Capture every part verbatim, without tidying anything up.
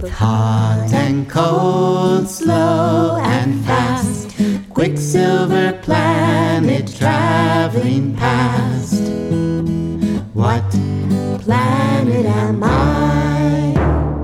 both hot and cold, slow and fast. Quicksilver planet traveling past. What planet am I?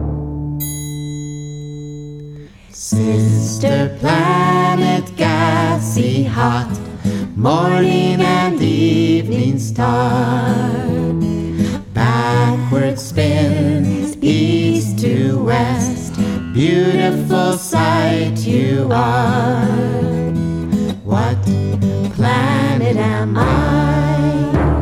Sister planet, gassy hot, morning and evening star. Backward spins, east to west, beautiful sight you are. What planet am I?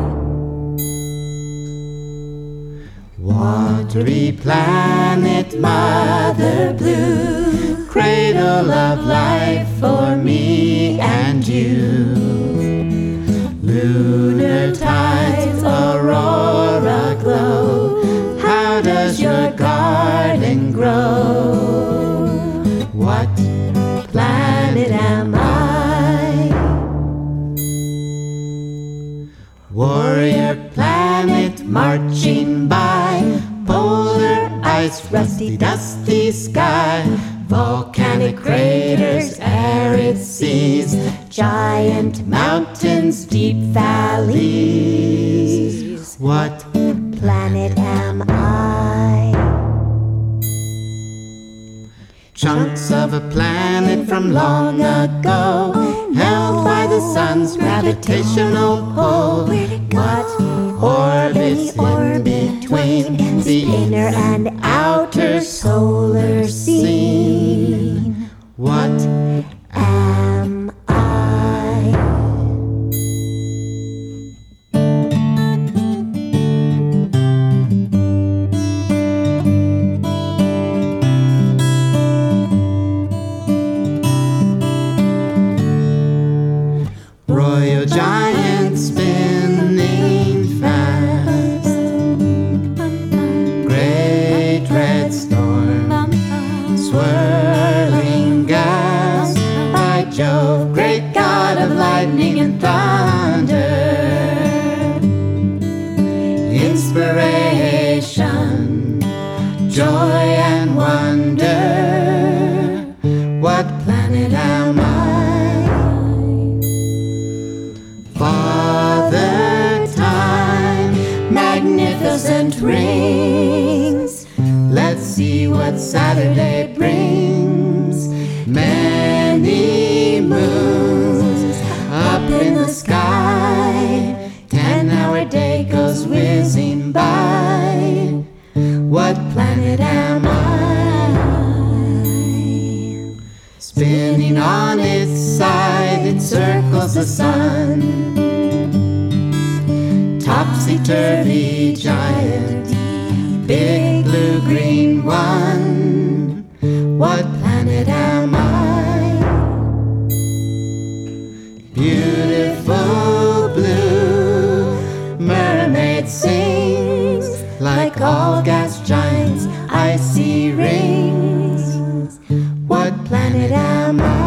Watery planet, mother blue, cradle of life for me and you. Lunar tides, aurora glow, how does your garden grow? What planet am I? Warrior planet marching by, polar ice, rusty, dusty sky, volcanic craters, arid seas, giant mountains, deep valleys. What planet am I? Chunks of a planet from long ago, held by the sun's gravitational pull. What orbits in between the inner and outer solar scene? What am I? Royal giant spinning fast, great red storm, swirling gas, by Jove, great God of lightning and thunder, inspiration, joy and wonder. What planet am I? Father Time, magnificent rings, let's see what Saturday brings. Many moons up in the sky, ten-hour day goes whizzing by. What planet am I? Spinning on its side, it circles the sun. Topsy-turvy giant, big blue-green one. What planet am I? Beautiful blue mermaid sings, like all gas giants, icy rings. What planet am I?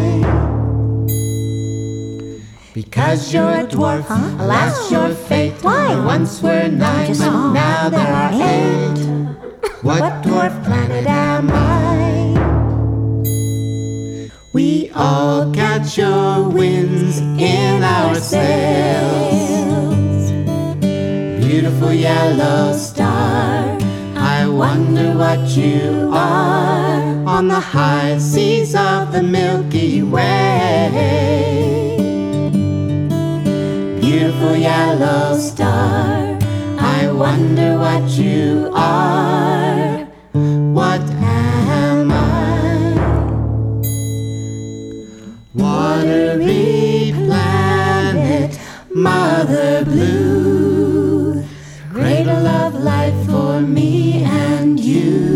Because you're a dwarf, huh? Alas your fate. Why? Once were nine, but saw. Now there are eight. What, what dwarf planet am I? We all catch your winds in our sails. Beautiful yellow star, I wonder what you are on the high seas of the Milky Way. Beautiful yellow star, I wonder what you are. What am I? Watery planet, mother blue, cradle of life for me and you.